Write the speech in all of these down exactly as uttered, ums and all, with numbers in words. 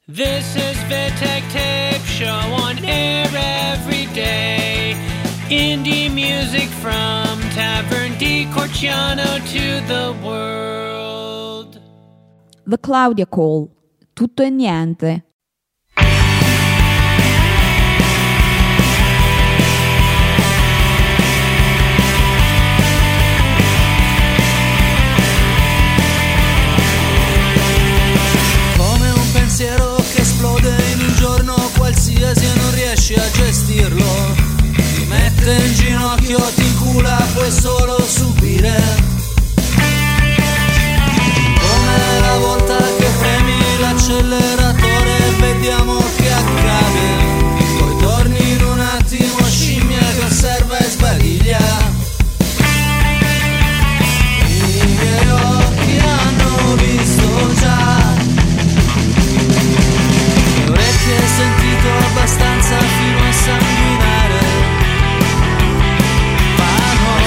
This is Vitek Tape Show on air every day. Indie music from Tavern di Corciano to the world. The Claudia Call. Tutto e niente. Pensiero che esplode in un giorno qualsiasi e non riesci a gestirlo. Ti mette in ginocchio, ti incula, puoi solo subire. Come la volta che premi l'acceleratore e vediamo che accade. Poi torni in un attimo, scimmia che osserva e sbadiglia. I miei occhi hanno visto già. Orecchie hai sentito abbastanza fino a sanguinare. Ma no,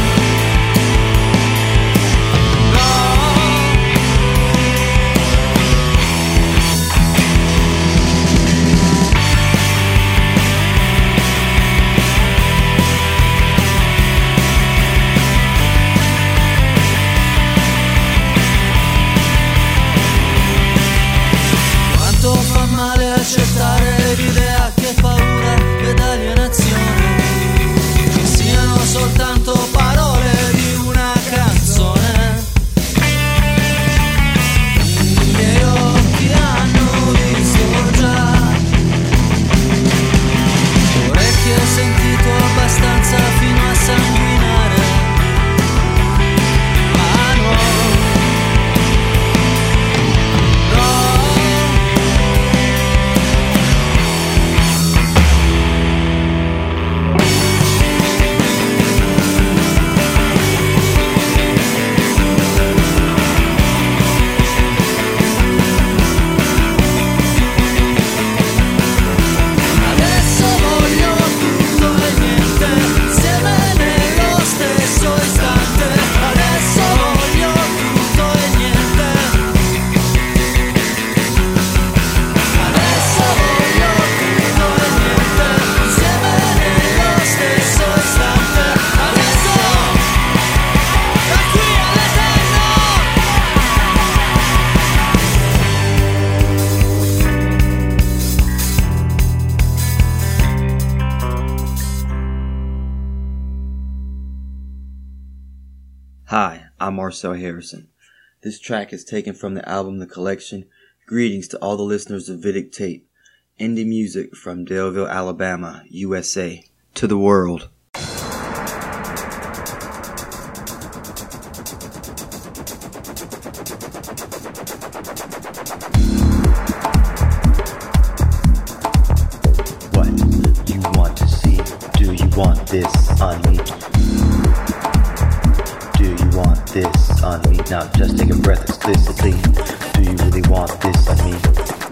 quanto fa male accettare l'idea che paura ed alienazione che siano soltanto parole di una canzone. I miei occhi hanno visto già. Orecchie hai sentito abbastanza fino a sanguinare. Ma no, Hi, I'm Marcel Harrison. This track is taken from the album The Collection. Greetings to all the listeners of Vitek Tape, indie music from Daleville, Alabama, U S A, to the world. What you want to see? Do you want this on me? Do you want this on me? Now just take a breath explicitly. Do you really want this on me?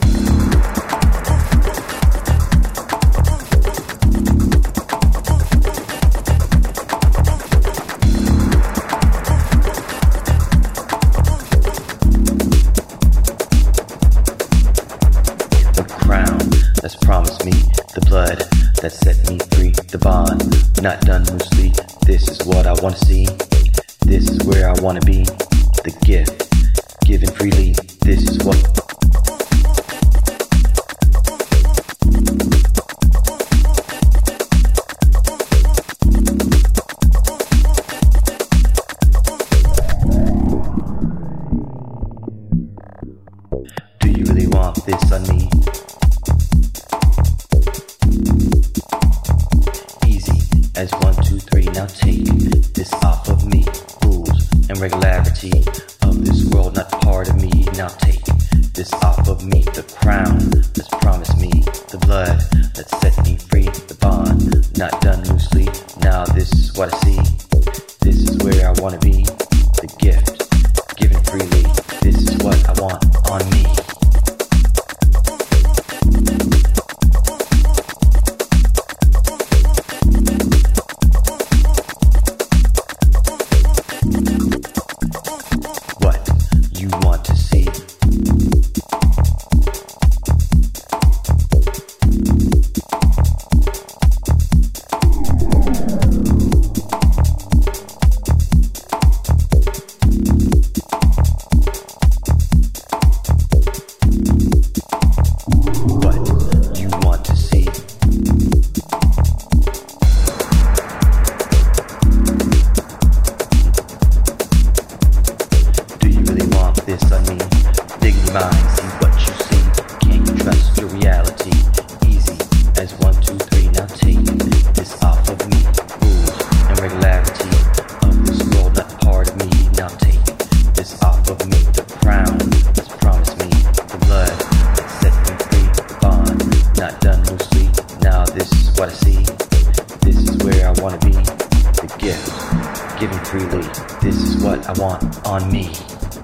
The crown that's promised me, the blood that set me free, the bond not done loosely. This is what I want to see. This is where I want to be. The gift given freely. This is what. Do you really want this on me? Easy as one, two, three. Now take this off of me. Rules and regularity of this world, not part of me. Now take this off of me. The crown that's promised me, the blood that set me free, the bond not done loosely. Now this is what I see. This is where I want to be. The gift given freely. This is what I want on me. What you want to see? what I want on me.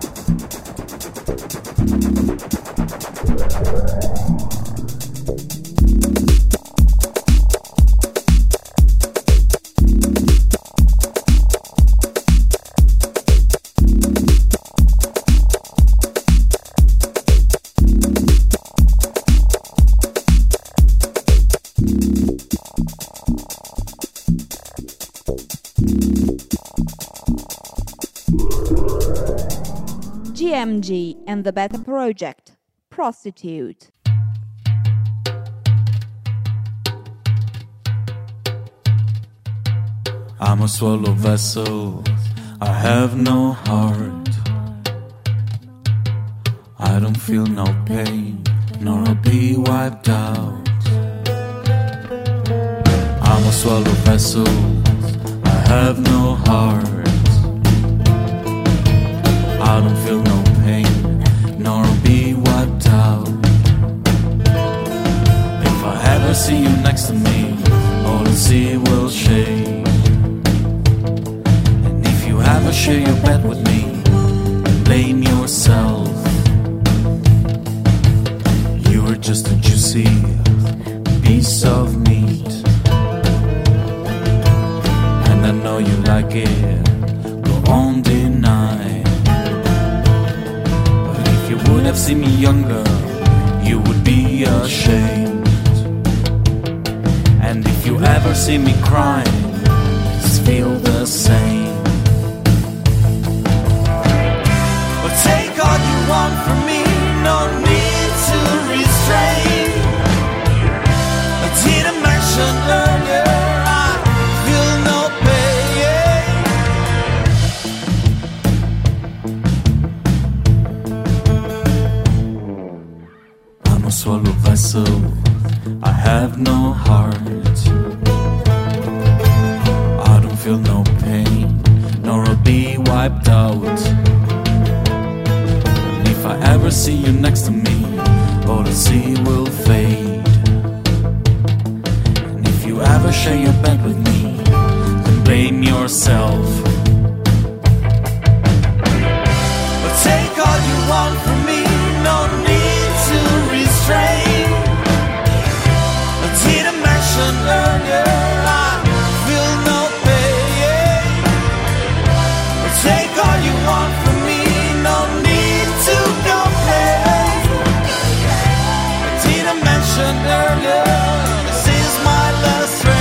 G M G and the Beta Project, Prostitute. I'm a swallow vessel, I have no heart. I don't feel no pain, nor I'll be wiped out. I'm a swallow vessel, I have no heart. I don't feel no pain, nor I'll be wiped out. If I ever see you next to me, all I see will shake. And if you ever share your bed with me, blame yourself. You are just a juicy piece of meat, and I know you like it, go on deny. If you would have seen me younger, you would be ashamed. And if you ever see me crying, just feel the same. But take all you want from me, no need to restrain. I didn't mention earlier, I feel no pain. I'm a swallow vessel, I have no heart. I don't feel no pain, nor I'll be wiped out. And if I ever see you next to me, all I see will fade. And if you ever share your bed with me, then blame yourself. But take all you want from me, no need to restrain. I didn't mention earlier, I feel no pain. But take all you want from me, no need to complain. I didn't mention earlier, this is my last rain.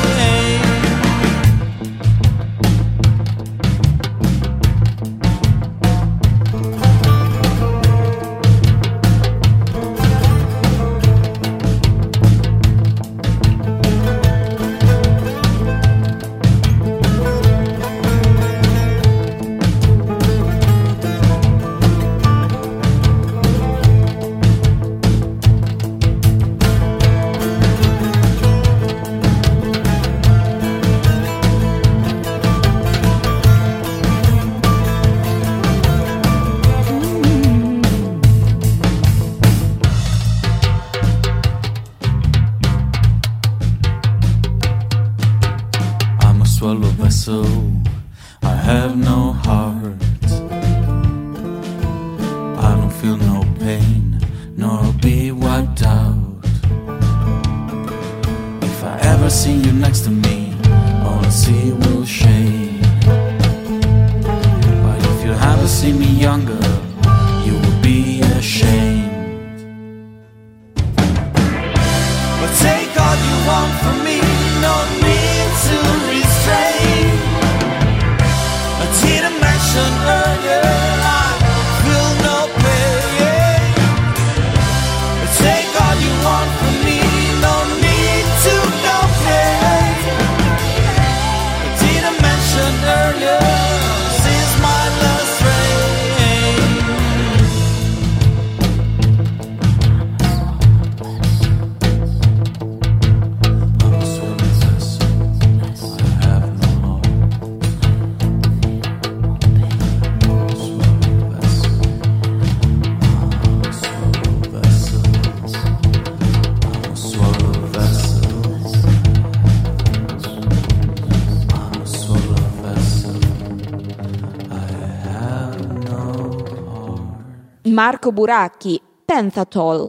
Swallow vessel, I have no heart. I don't feel no pain, nor I'll be wiped out. If I ever see you next to me, all I see will shade. But if you ever see me younger, you will be ashamed. But take all you want from me, no need to restrain. I didn't mention earlier, I feel no pain. But take all you want from me, no need to complain. I didn't mention earlier, this is my last rain. I'm a swallow vessel. Marco Buracchi, Pentatol.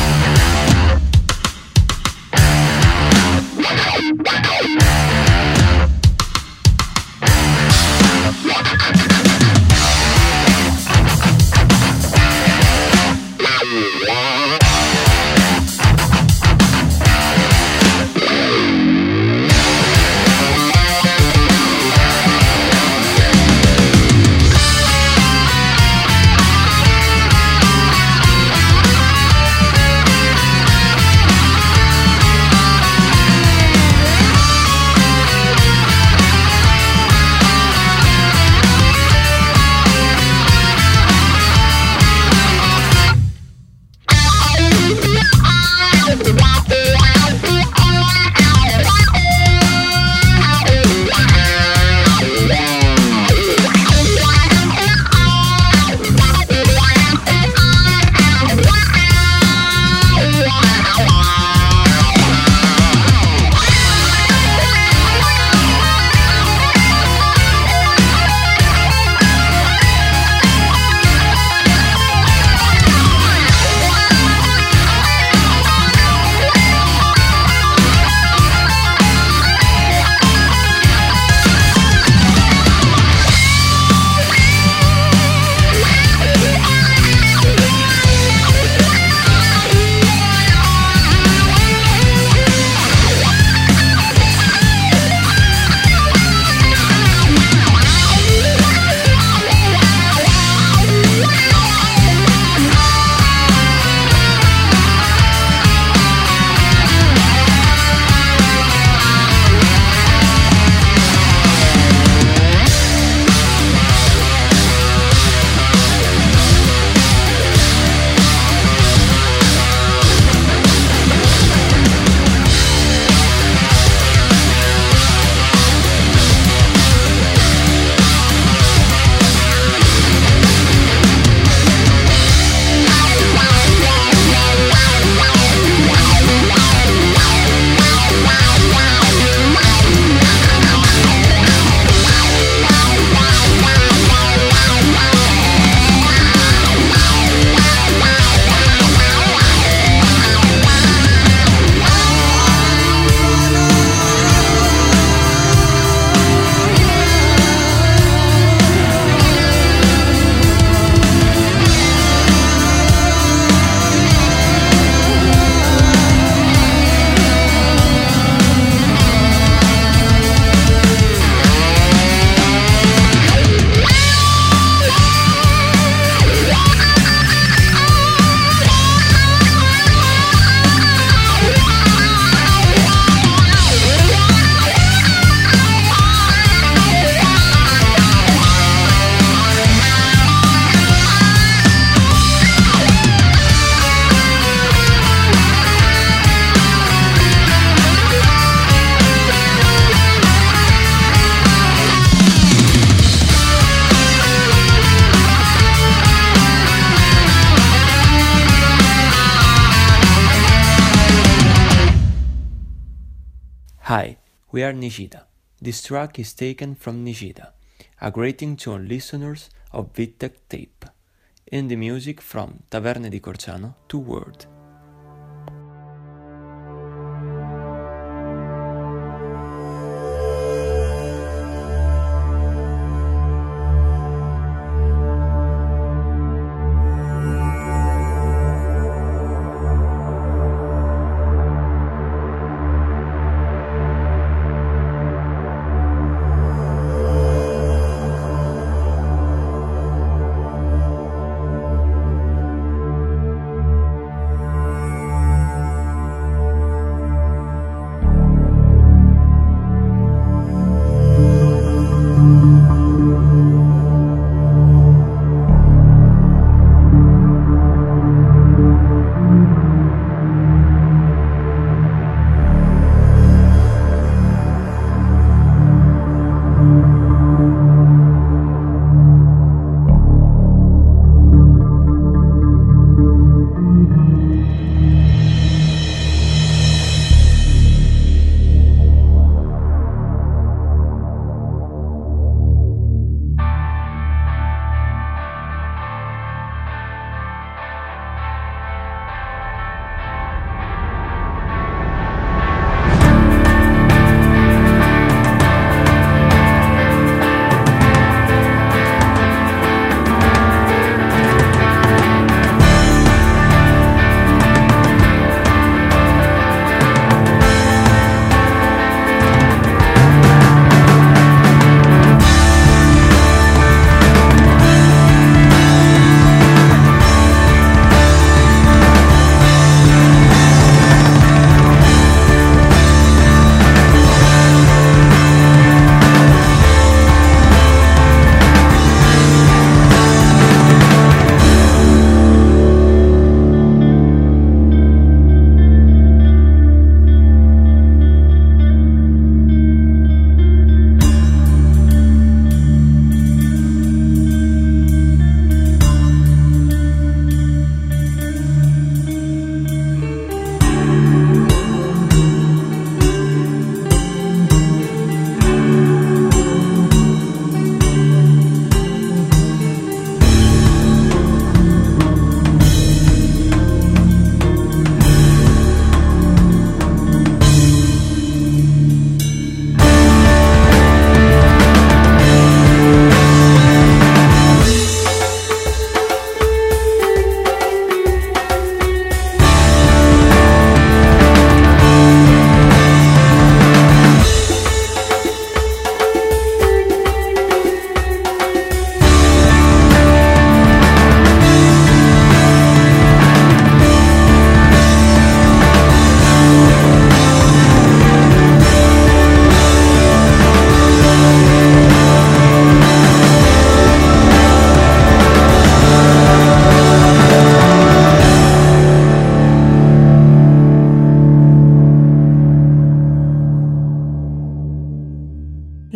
Hi, we are Nishida. This track is taken from Nishida, a greeting to all listeners of Vittech Tape. Indie music from Taverne di Corciano to World.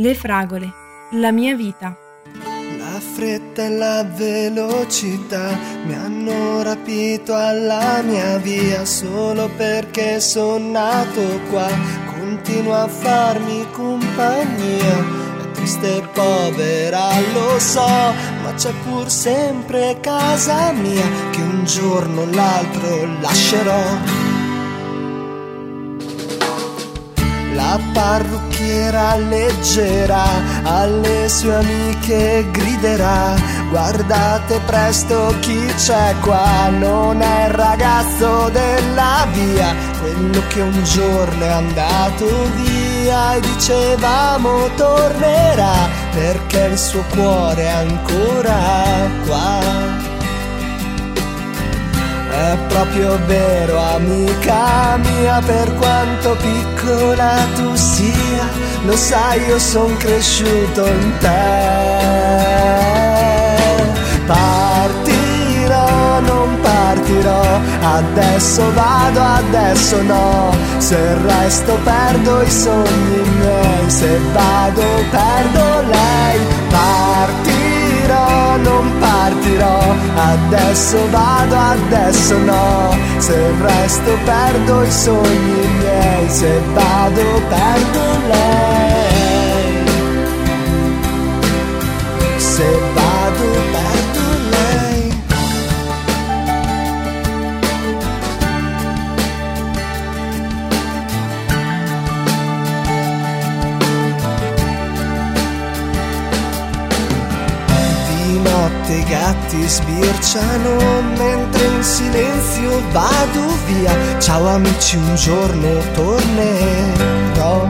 Le fragole, la mia vita. La fretta e la velocità mi hanno rapito alla mia via, solo perché sono nato qua, continuo a farmi compagnia. È triste e povera, lo so, ma c'è pur sempre casa mia, che un giorno o l'altro lascerò. La parrucchiera leggera alle sue amiche griderà: guardate presto chi c'è qua, non è il ragazzo della via, quello che un giorno è andato via e dicevamo tornerà, perché il suo cuore è ancora qua. È proprio vero, amica mia, per quanto piccola tu sia, lo sai, io son cresciuto in te. Partirò, non partirò, adesso vado, adesso no, se resto perdo i sogni miei, se vado perdo lei. Partirò, non partirò, adesso vado, adesso no, se resto perdo i sogni miei, se vado perdo lei, se vado perdo lei. I gatti sbirciano mentre in silenzio vado via. Ciao amici, un giorno tornerò.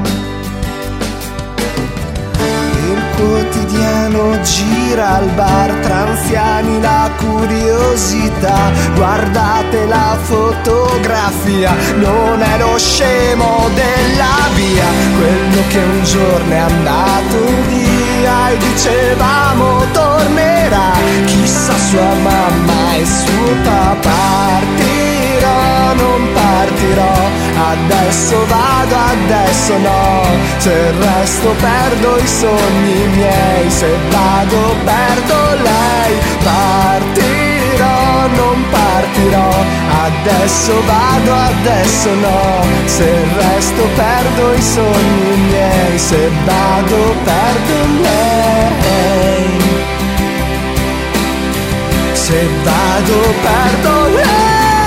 Il quotidiano gira al bar, tra anziani la curiosità. Guardate la fotografia, non è lo scemo della via, quello che un giorno è andato via e dicevamo tornerà, chissà sua mamma e suo papà. Partirò, non partirò, adesso vado, adesso no, se resto perdo i sogni miei, se vado perdo lei. Partirò, non partirò, adesso vado, adesso no, se resto perdo i sogni miei, se vado perdo lei, se vado perdo lei.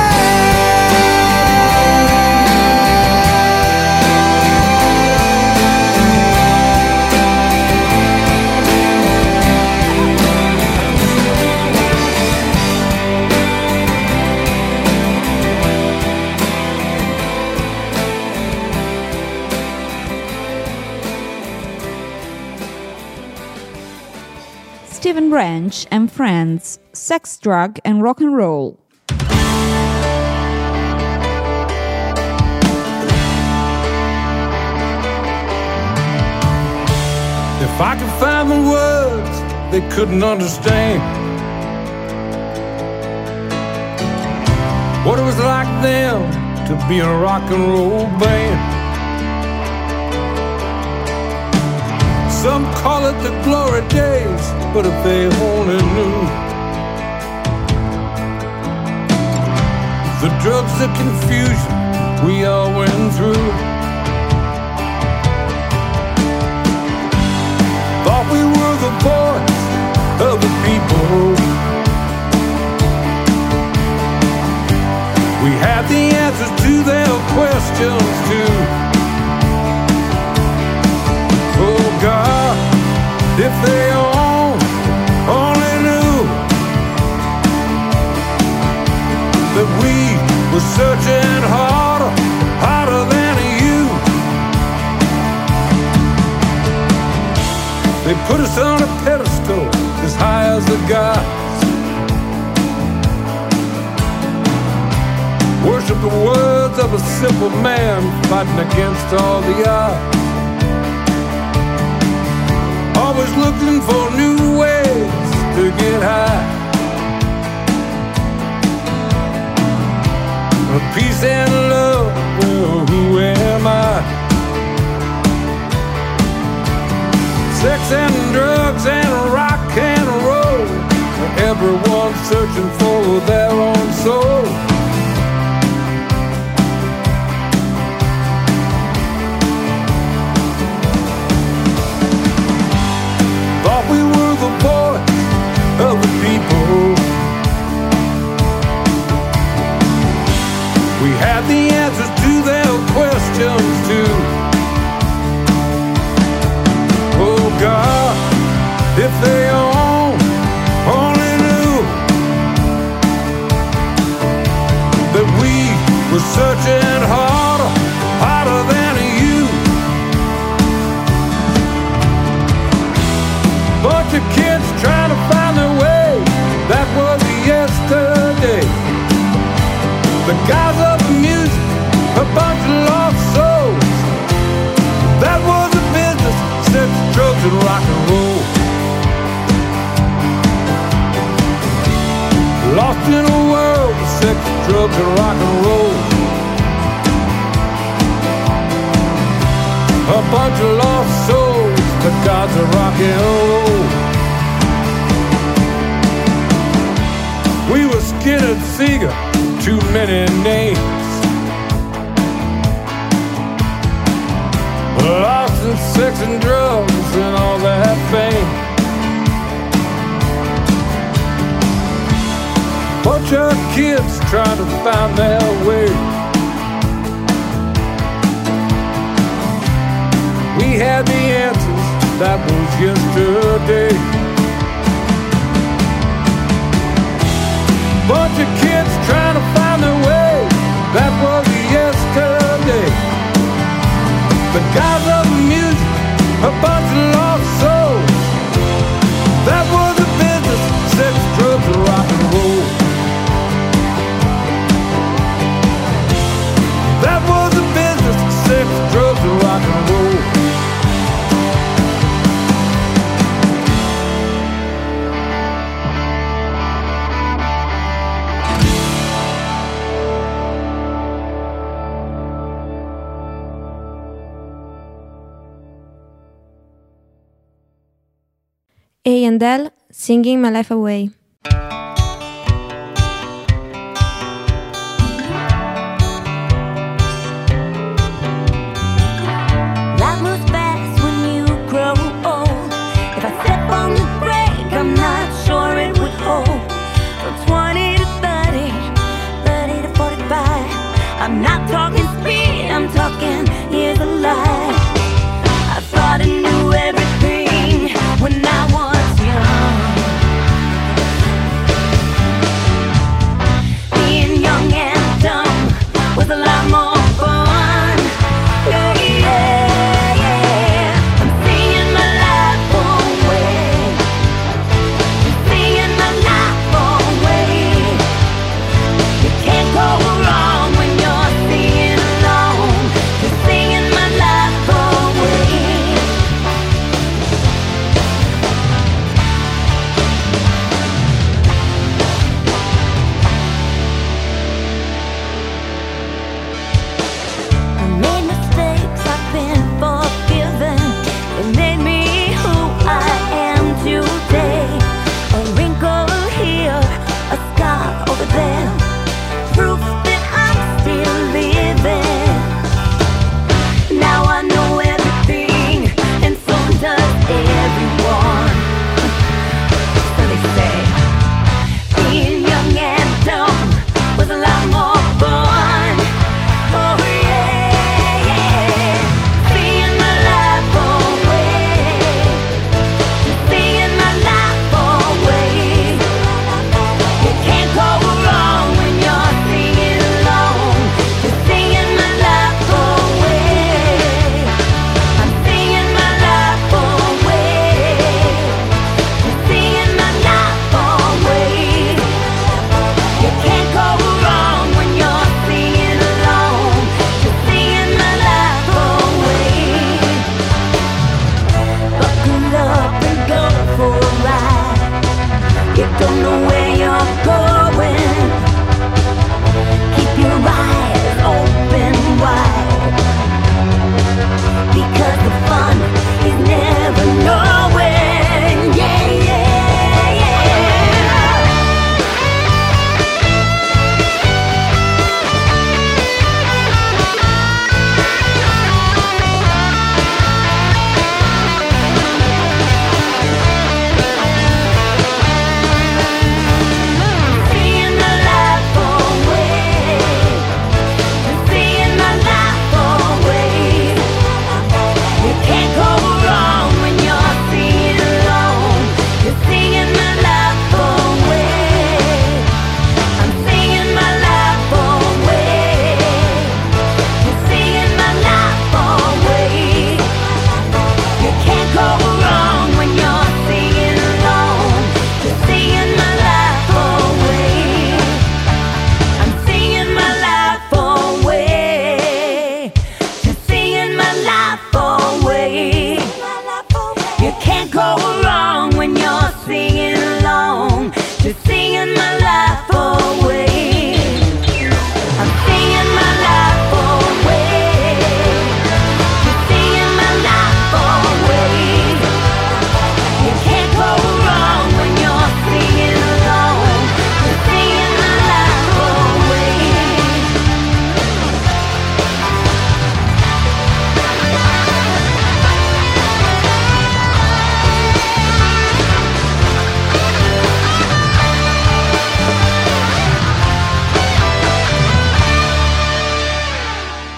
Stephen Branch and Friends, Sex, Drug and Rock and Roll. If I could find the words they couldn't understand, what it was like them to be in a rock and roll band. Some call it the glory days, but if they only knew the drugs, the confusion we all went through. Thought we were the voice of the people, we had the answers to their questions too. Oh God, if they all only knew that we were searching harder, harder than you. They put us on a pedestal as high as the gods, worship the words of a simple man fighting against all the odds. Always looking for new ways to get high. Peace and love, well, who am I? sex and drugs and rock and roll. Everyone's searching for their own soul. Thought we were the voice of the people. We had the answers to their questions too. Oh God, if they own, only knew that we were searching harder, harder than you. Bunch of kids trying to find their way, that was yesterday. The guys of the music, a bunch of lost souls. That was a business, sex, drugs, and rock and roll. Lost in a world of sex, drugs, and rock and roll. A bunch of lost souls, the gods of rock and roll. We were Skinner Seeger, too many names. Lost in sex and drugs and all that fame. Bunch of kids trying to find their way. We had the answers, that was yesterday. Bunch of kids trying to find their way, that was yesterday. The guys of the music, a bunch of lost souls. That was a business, sex, drugs, and rock and roll. That was a business, sex, drugs, and rock and roll. A and L, Singing My Life Away. Life moves fast when you grow old. If I step on the brake, I'm not sure it would hold. From twenty to thirty, thirty to forty-five. I'm not talking speed, I'm talking years of life. I thought I knew everything when I was young. Being young and dumb was a lot more fun. Yeah, yeah, yeah. I'm singing my life away. I'm singing my life away. You can't go wrong when you're singing along. You're singing my life away.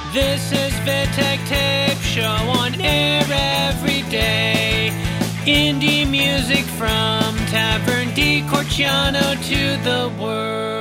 This is Vitek Tape Show on air every day. Indie music from Tavern di Corciano to the world.